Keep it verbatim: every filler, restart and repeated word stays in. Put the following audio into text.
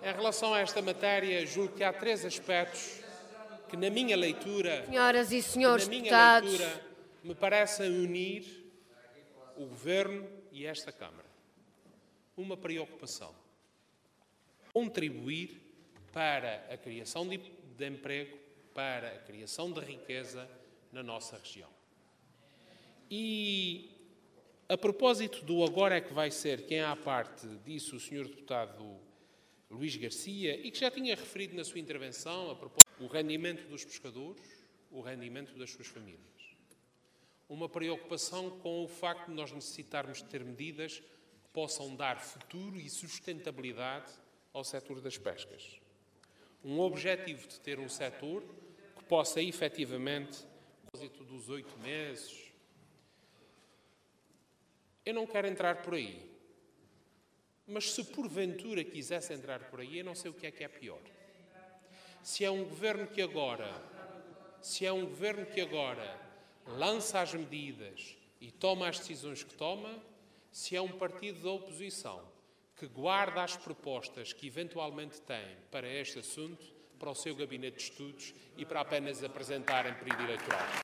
Em relação a esta matéria, julgo que há três aspectos que, na minha leitura, Senhoras e senhores na minha deputados, leitura, me parecem unir o Governo e esta Câmara. Uma preocupação: contribuir para a criação de, de emprego, para a criação de riqueza na nossa região. E, a propósito do agora é que vai ser, quem há parte disso, o senhor deputado Luís Garcia, e que já tinha referido na sua intervenção a propósito o rendimento dos pescadores, o rendimento das suas famílias. Uma preocupação com o facto de nós necessitarmos de ter medidas que possam dar futuro e sustentabilidade ao setor das pescas. Um objetivo de ter um setor que possa efetivamente, a propósito dos oito meses, eu não quero entrar por aí, mas se porventura quisesse entrar por aí, eu não sei o que é que é pior. Se é um governo que agora, se é um governo que agora lança as medidas e toma as decisões que toma, se é um partido da oposição que guarda as propostas que eventualmente tem para este assunto, para o seu gabinete de estudos e para apenas apresentar em período eleitoral.